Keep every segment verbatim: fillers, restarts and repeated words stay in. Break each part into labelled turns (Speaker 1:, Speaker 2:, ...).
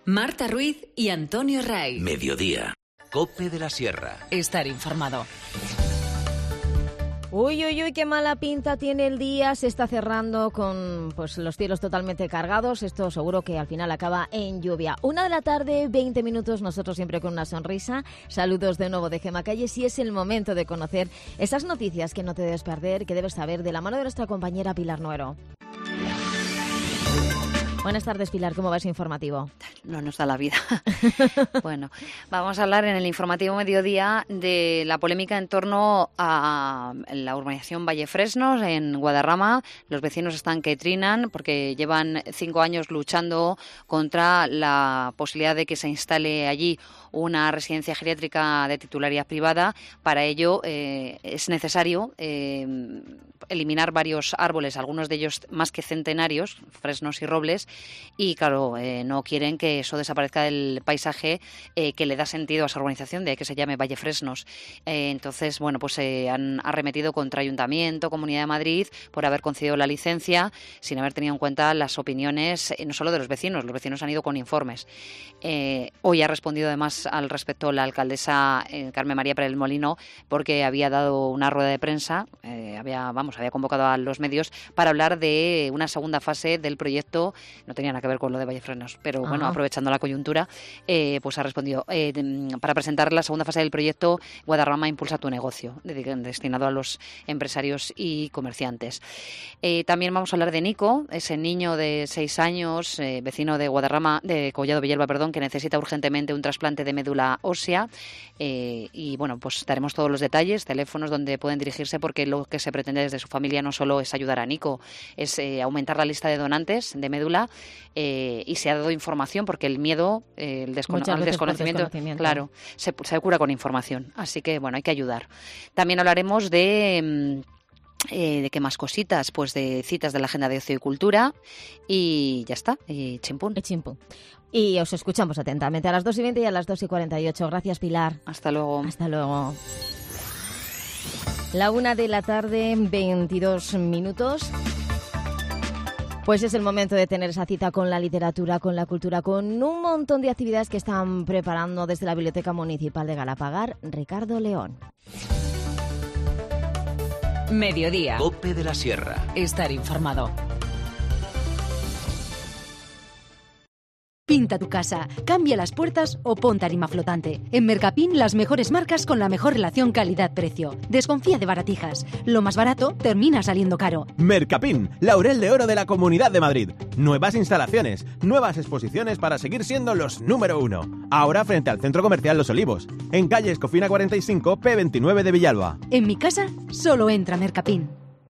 Speaker 1: Marta Ruiz y Antonio Raiz.
Speaker 2: Mediodía. COPE de la Sierra.
Speaker 1: Estar informado.
Speaker 3: Uy, uy, uy, qué mala pinta tiene el día. Se está cerrando con pues los cielos totalmente cargados. Esto seguro que al final acaba en lluvia. Una de la tarde, veinte minutos, nosotros siempre con una sonrisa. Saludos de nuevo de Gema Calles y es el momento de conocer esas noticias que no te debes perder, que debes saber de la mano de nuestra compañera Pilar Nuero. Buenas tardes, Pilar. ¿Cómo va ese informativo?
Speaker 4: No nos da la vida. Bueno, vamos a hablar en el informativo mediodía de la polémica en torno a la urbanización Vallefresnos en Guadarrama. Los vecinos están que trinan porque llevan cinco años luchando contra la posibilidad de que se instale allí una residencia geriátrica de titularidad privada. Para ello eh, es necesario eh, eliminar varios árboles, algunos de ellos más que centenarios, fresnos y robles, y claro, eh, no quieren que eso desaparezca del paisaje eh, que le da sentido a esa urbanización, de ahí que se llame Vallefresnos. Eh, entonces, bueno, pues se eh, han arremetido contra Ayuntamiento, Comunidad de Madrid, por haber concedido la licencia sin haber tenido en cuenta las opiniones, eh, no solo de los vecinos, los vecinos han ido con informes. Eh, hoy ha respondido además al respecto la alcaldesa eh, Carmen María Pérez del Molino, porque había dado una rueda de prensa, eh, había, vamos, había convocado a los medios para hablar de una segunda fase del proyecto. No tenía nada que ver con lo de Vallefresnos, pero bueno,
Speaker 3: Ajá.
Speaker 4: aprovechando la coyuntura, eh, pues ha respondido eh, de, para presentar la segunda fase del proyecto Guadarrama Impulsa tu Negocio, de, destinado a los empresarios y comerciantes. Eh, también vamos a hablar de Nico, ese niño de seis años, eh, vecino de Guadarrama, de Collado Villalba, perdón, que necesita urgentemente un trasplante de médula ósea. Eh, y bueno, pues daremos todos los detalles, teléfonos donde pueden dirigirse, porque lo que se pretende desde su familia no solo es ayudar a Nico, es eh, aumentar la lista de donantes de médula. Eh, y se ha dado información porque el miedo, eh, el descono- al desconocimiento, desconocimiento, claro, se, se cura con información. Así que bueno, hay que ayudar. También hablaremos de eh, de qué más cositas, pues de citas de la agenda de ocio y cultura y ya está, y chimpún.
Speaker 3: Y chimpún. Y os escuchamos atentamente a las dos y veinte y a las dos y cuarenta y ocho. Gracias, Pilar.
Speaker 4: Hasta luego.
Speaker 3: Hasta luego. La una de la tarde, veintidós minutos. Pues es el momento de tener esa cita con la literatura, con la cultura, con un montón de actividades que están preparando desde la Biblioteca Municipal de Galapagar, Ricardo León.
Speaker 1: Mediodía.
Speaker 2: COPE de la Sierra.
Speaker 1: Estar informado.
Speaker 5: Pinta tu casa, cambia las puertas o pon tarima flotante. En Mercapin, las mejores marcas con la mejor relación calidad-precio. Desconfía de baratijas. Lo más barato termina saliendo caro.
Speaker 6: Mercapin, Laurel de Oro de la Comunidad de Madrid. Nuevas instalaciones, nuevas exposiciones para seguir siendo los número uno. Ahora frente al Centro Comercial Los Olivos, en calle Escofina cuarenta y cinco, P veintinueve de Villalba.
Speaker 5: En mi casa, solo entra Mercapin.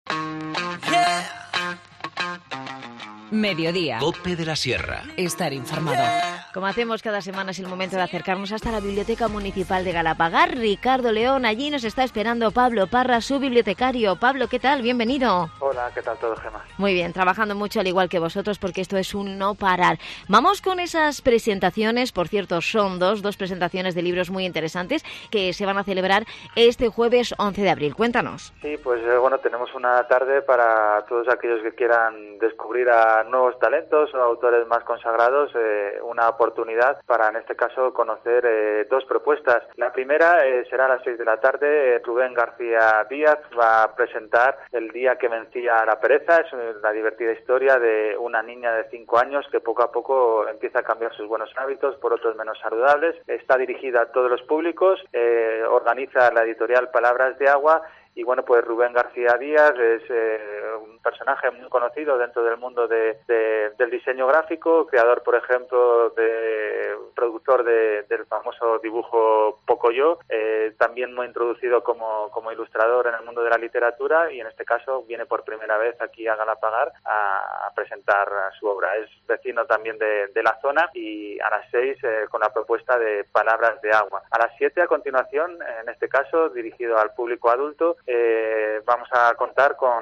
Speaker 1: Mediodía.
Speaker 2: COPE de la Sierra.
Speaker 1: Estar informado.
Speaker 3: Como hacemos cada semana, es el momento de acercarnos hasta la Biblioteca Municipal de Galapagar. Ricardo León, allí nos está esperando Pablo Parra, su bibliotecario. Pablo, ¿qué tal? Bienvenido.
Speaker 7: Hola, ¿qué tal todo, Gemma?
Speaker 3: Muy bien, trabajando mucho al igual que vosotros, porque esto es un no parar. Vamos con esas presentaciones, por cierto, son dos, dos presentaciones de libros muy interesantes que se van a celebrar este jueves once de abril. Cuéntanos.
Speaker 7: Sí, pues eh, bueno, tenemos una tarde para todos aquellos que quieran descubrir a nuevos talentos o autores más consagrados, eh, una oportunidad para, en este caso, conocer eh, dos propuestas. La primera eh, será a las seis de la tarde. Eh, Rubén García Díaz va a presentar El día que vencía a la pereza. Es una divertida historia de una niña de cinco años que poco a poco empieza a cambiar sus buenos hábitos por otros menos saludables. Está dirigida a todos los públicos, eh, organiza la editorial Palabras de Agua. Y bueno, pues Rubén García Díaz es eh, un personaje muy conocido dentro del mundo de, de, del diseño gráfico, creador, por ejemplo, de productor de, del famoso dibujo Pocoyo, eh, también muy introducido como, como ilustrador en el mundo de la literatura, y en este caso viene por primera vez aquí a Galapagar a, a presentar su obra. Es vecino también de, de la zona, y a las seis eh, con la propuesta de Palabras de Agua. A las siete, a continuación, en este caso dirigido al público adulto, Eh, vamos a contar con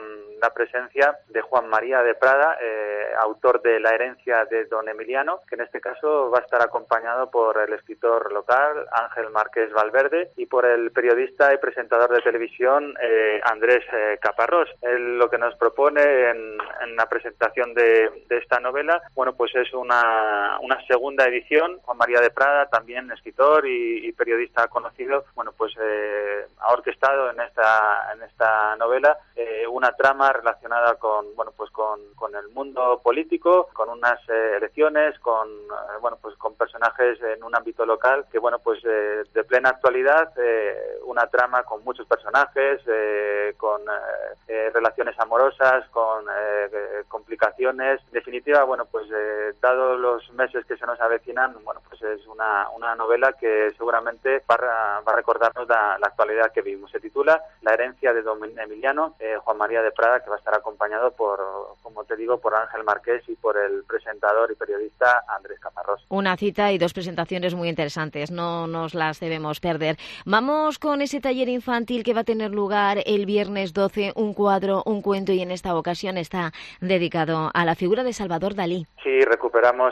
Speaker 7: la presencia de Juan María de Prada, eh, autor de La herencia de don Emiliano, que en este caso va a estar acompañado por el escritor local Ángel Márquez Valverde y por el periodista y presentador de televisión eh, Andrés eh, Caparrós. Él lo que nos propone en, en la presentación de, de esta novela, bueno, pues es una, una segunda edición. Juan María de Prada, también escritor y, y periodista conocido, bueno, pues eh, ha orquestado en esta en esta novela eh, una trama relacionada con, bueno, pues con, con el mundo político, con unas eh, elecciones, con eh, bueno, pues con personajes en un ámbito local que, bueno, pues eh, de plena actualidad, eh, una trama con muchos personajes, eh, con eh, eh, relaciones amorosas, con eh, complicaciones. En definitiva, bueno, pues eh, dado los meses que se nos avecinan, bueno, pues es una, una novela que seguramente va a, va a recordarnos la, la actualidad que vivimos. Se titula La herencia de don Emiliano, eh, Juan María de Prada, que va a estar acompañado por, como te digo, por Ángel Márquez y por el presentador y periodista Andrés Caparrós.
Speaker 3: Una cita y dos presentaciones muy interesantes, no nos las debemos perder. Vamos con ese taller infantil que va a tener lugar el viernes doce, un cuadro, un cuento, y en esta ocasión está dedicado a la figura de Salvador Dalí.
Speaker 7: Sí, recuperamos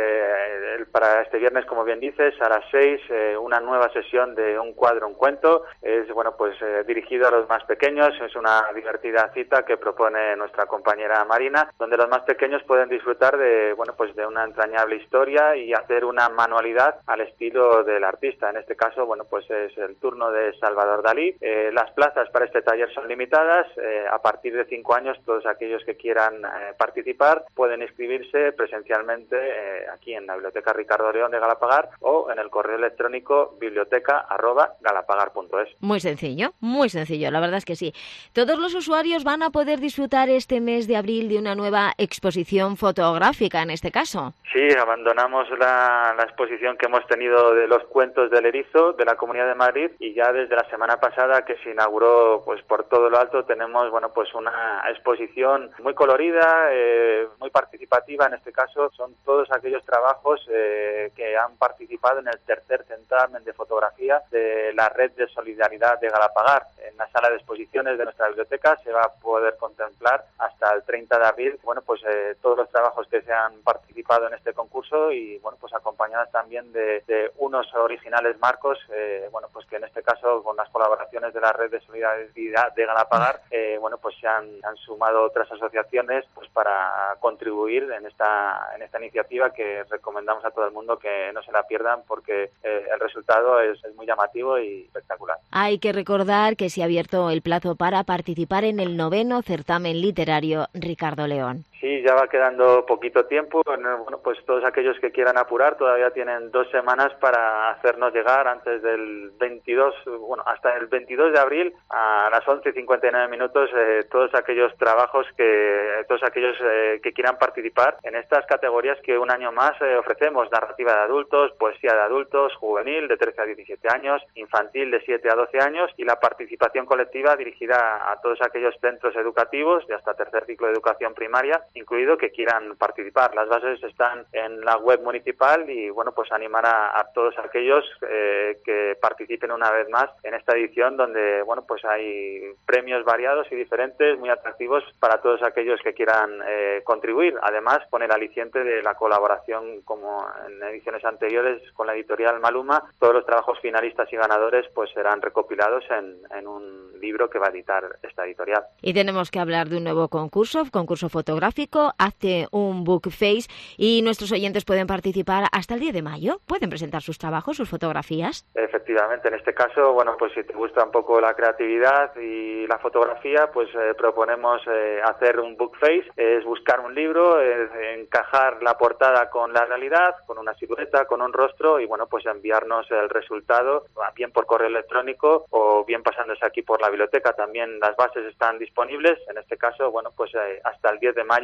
Speaker 7: eh, el, para este viernes, como bien dices, a las seis, eh, una nueva sesión de un cuadro, un cuento. Es, bueno, pues eh, dirigido a los más pequeños. Es una divertida cita que propone nuestra compañera Marina, donde los más pequeños pueden disfrutar de, bueno, pues de una entrañable historia y hacer una manualidad al estilo del artista. En este caso, bueno, pues es el turno de Salvador Dalí. Eh, las plazas para este taller son limitadas. Eh, a partir de cinco años, todos aquellos que quieran eh, participar pueden inscribirse presencialmente eh, aquí en la Biblioteca Ricardo León de Galapagar o en el correo electrónico biblioteca arroba galapagar punto es.
Speaker 3: Muy sencillo, muy sencillo, la verdad es que sí. Todos los usuarios van a poder disfrutar este mes de abril de una nueva exposición fotográfica, en este caso.
Speaker 7: Sí, abandonamos la, la exposición que hemos tenido de los cuentos del erizo de la Comunidad de Madrid, y ya desde la semana pasada, que se inauguró pues por todo lo alto, tenemos, bueno, pues una exposición muy colorida, eh, muy participativa. En este caso son todos aquellos trabajos eh, que han participado en el tercer certamen de fotografía de la Red de Solidaridad de Galapagar. En la sala de exposiciones de nuestra biblioteca se va a poder contemplar hasta el treinta de abril, bueno, pues eh, todos los trabajos que se han participado en este concurso, y bueno, pues acompañadas también de, de unos originales marcos, eh, bueno, pues que en este caso, con las colaboraciones de la Red de Solidaridad de Galapagar, eh, bueno, pues se han, han sumado otras asociaciones pues para contribuir en esta en esta iniciativa, que recomendamos a todo el mundo que no se la pierdan, porque eh, el resultado es, es muy llamativo y espectacular.
Speaker 3: Hay que recordar que se ha abierto el plazo para participar en el noveno certamen literario Ricardo León.
Speaker 7: Sí, ya va quedando poquito tiempo. Bueno, pues todos aquellos que quieran apurar todavía tienen dos semanas para hacernos llegar antes del veintidós, bueno, hasta el veintidós de abril a las once y cincuenta y nueve minutos, eh, todos aquellos trabajos que, todos aquellos eh, que quieran participar en estas categorías que un año más eh, ofrecemos: narrativa de adultos, poesía de adultos, juvenil de trece a diecisiete años, infantil de siete a doce años, y la participación colectiva dirigida a todos aquellos centros educativos de hasta tercer ciclo de educación primaria incluido, que quieran participar. Las bases están en la web municipal y, bueno, pues animar a, a todos aquellos eh, que participen una vez más en esta edición, donde, bueno, pues hay premios variados y diferentes, muy atractivos para todos aquellos que quieran eh, contribuir. Además, con el aliciente de la colaboración, como en ediciones anteriores, con la editorial Maluma, todos los trabajos finalistas y ganadores pues serán recopilados en, en un libro que va a editar esta editorial.
Speaker 3: Y tenemos que hablar de un nuevo concurso, concurso fotográfico, Hazte un Book Face, y nuestros oyentes pueden participar hasta el diez de mayo, pueden presentar sus trabajos, sus fotografías.
Speaker 7: Efectivamente, en este caso, bueno, pues si te gusta un poco la creatividad y la fotografía, pues eh, proponemos eh, hacer un book face, es buscar un libro, eh, encajar la portada con la realidad, con una silueta, con un rostro, y bueno, pues enviarnos el resultado, bien por correo electrónico o bien pasándose aquí por la biblioteca. También las bases están disponibles. En este caso, bueno, pues eh, hasta el diez de mayo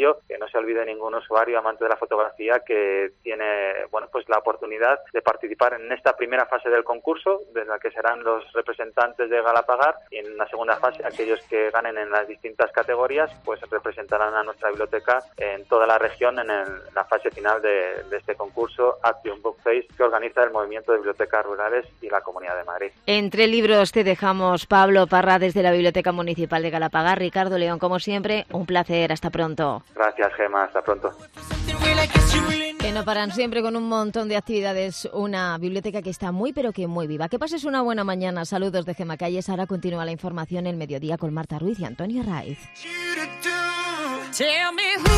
Speaker 7: ello, que no se olvide ningún usuario amante de la fotografía que tiene, bueno, pues la oportunidad de participar en esta primera fase del concurso, de la que serán los representantes de Galapagar, y en la segunda fase aquellos que ganen en las distintas categorías pues representarán a nuestra biblioteca en toda la región en el, la fase final de, de este concurso Actium Book Face, que organiza el Movimiento de Bibliotecas Rurales y la Comunidad de Madrid.
Speaker 3: Entre libros te dejamos, Pablo Parra, desde la Biblioteca Municipal de Galapagar. Ricardo León, como siempre, un placer. Hasta pronto.
Speaker 7: Gracias, Gemma. Hasta pronto.
Speaker 3: Que no paran siempre con un montón de actividades. Una biblioteca que está muy, pero que muy viva. Que pases una buena mañana. Saludos de Gemma Calles. Ahora continúa la información El Mediodía con Marta Ruiz y Antonio Raiz.
Speaker 8: Tell me who